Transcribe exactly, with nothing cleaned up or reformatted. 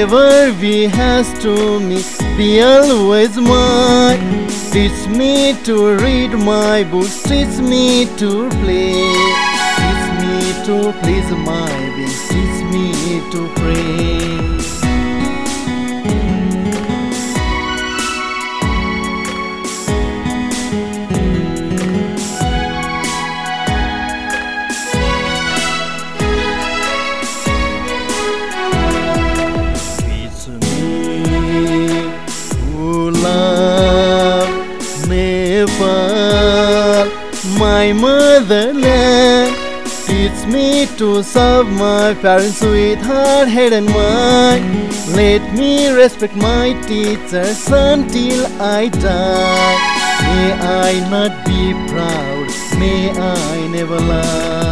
whatever he has to me, be always mine. Teach me to read my books, teach me to play, teach me to please my beings, teach me to pray. Teach me to love Nepal, my motherland. Teach me to serve my parents with heart, head and mind. Let me respect my teachers until I die. May I not be proud, may I never lie.